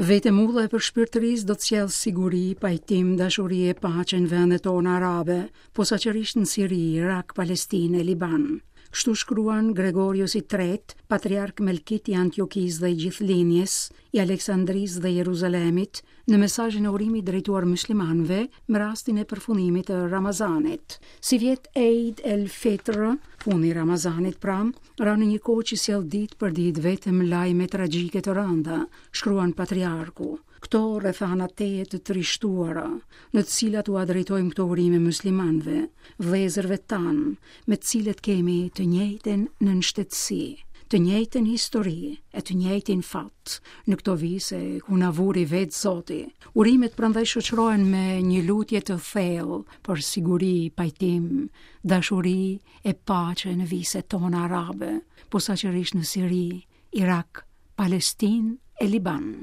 Vetëm ulla e përshpirtërisë do të sjellë siguri, pajtim, dashuri e paqe në vendet tona arabe, posaçërisht në Siri, Irak, Palestinë e Liban. Kështu shkruan Gregorios III, patriark Melkit i Antiokis dhe i gjithë linjes, i Aleksandris dhe Jeruzalemit, në mesazhin e urimit drejtuar muslimanëve me rastin e përfundimit të Ramazanit. Si vjet Eid el-Fitr, funi i Ramazanit pra, ra në një kohë që sjell ditë për ditë vetëm lajme tragjike të rënda, shkruan patriarku. Këto rrethana teje të trishtuara, në të cilat u drejtojmë këto urime muslimanëve, vëllezërve tanë, me të cilët kemi të njëjtën nënshtetësi, të njëjtën histori e të njëjtin fat, në këto vise ku na vuri vetë Zoti. Urimet prandaj shoqërohen me një lutje të thellë për siguri, pajtim, dashuri e paqe në viset tona arabe, posaçërisht në Siri, Irak, Palestinë e Liban.